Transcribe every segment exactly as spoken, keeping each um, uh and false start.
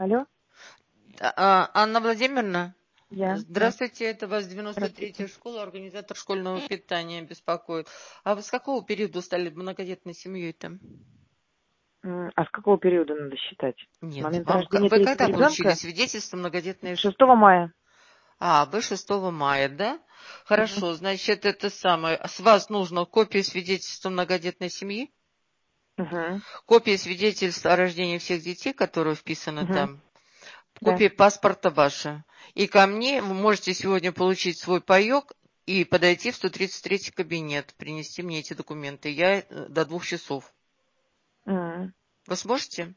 Алло, А, Анна Владимировна, я, да, здравствуйте, это вас девяносто здравствуйте. третья школа, организатор школьного питания беспокоит. А вы с какого периода стали многодетной семьей-то? М, А с какого периода надо считать? С Нет, момента вам, рождения вы третьего когда получили ребенка? свидетельство многодетной? С ш- шестого мая. А, вы шестого мая, да? Мгм. Хорошо, значит, это самое. С вас нужно копия свидетельства многодетной семьи, Мгм. копия свидетельства о рождении всех детей, которые вписаны Мгм. там, Да. копия паспорта ваша. И ко мне вы можете сегодня получить свой паек и подойти в сто тридцать третий кабинет, принести мне эти документы. Я э, до двух часов. М. Вы сможете?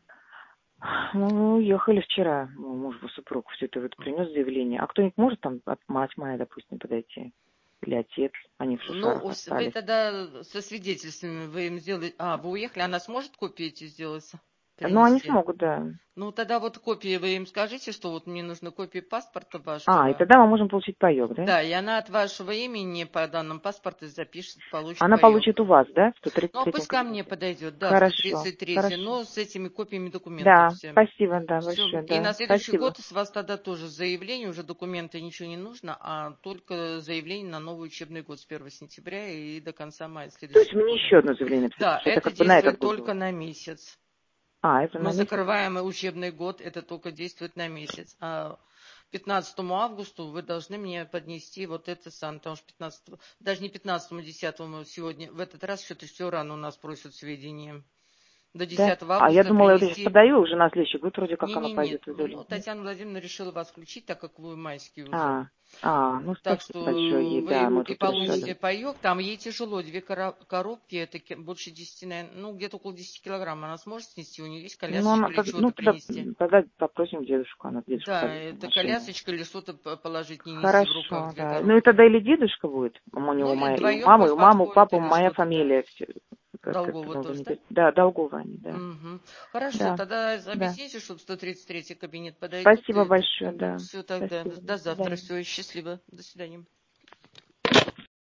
Ну, мы уехали вчера. Мой муж, его супруг, все это вот принес заявление. А кто-нибудь может там от мать моя, допустим, подойти? Или отец? Они в Ну, Шушарах с- вы остались. тогда со свидетельствами вы им сделаете... А, вы уехали, она сможет копии эти сделать, Ну, они принести? смогут, да. Ну, тогда вот копии вы им скажите, что вот мне нужны копии паспорта А, и вашего. тогда мы можем получить паек, да? Да, и она от вашего имени по данным паспорта запишет, получит Она паек. получит у вас, да, в сто тридцать Ну, а третьем пусть ко мне кабинете? подойдет, да, в Хорошо, сто тридцать третий, хорошо. но с этими копиями документов Да, всем. спасибо, да, Все. большое, И да. на следующий Спасибо. год с вас тогда тоже заявление, уже документы ничего не нужно, а только заявление на новый учебный год с первого сентября и до конца мая То есть следующего мне года. еще одно заявление написать, потому Да, что это это как бы на этот действует год только будет. на месяц. А, это Но на месяц? закрываемый учебный год, это только действует на месяц. А пятнадцатому августу вы должны мне поднести вот это сам, потому что пятнадцатого, даже не пятнадцатому, десятому сегодня, в этот раз что-то все рано у нас просят сведения. До Да. десятого А, я августа думала, я вот я сейчас принести. подаю, уже на следующий год вроде как оно Не-не-нет, пойдет в ну, июле. Нет? Татьяна Владимировна решила вас включить, так как вы майский уже. А, а, ну Так спасибо большое что ей, вы да, мы и тут получите решали. паек. Там ей тяжело, две кора- коробки, это ки- больше десяти, наверное, ну, где-то около десяти килограмм. Она сможет снести, у нее есть Ну, она, колясочка или тог- ну чего-то тогда, принести? тогда попросим дедушку, она дедушку Да, повесит в это машине. колясочка или что-то п- положить, не нести в руках Хорошо, две да. Ну и тогда коробки. или дедушка будет, у Ну, него или моя, и у вдвоем мамы, и у пусть мамы, у подходит папы или моя что-то, да. фамилия. Все, как, как-то Долгова много тоже, не... да? пер- Да, Долгова они, да. Мгм. Хорошо, Да, тогда да. объясните, чтобы сто тридцать третий кабинет подойдут. Спасибо И большое, тогда да. все тогда. Спасибо. До До завтра. свидания. Все, счастливо. До свидания.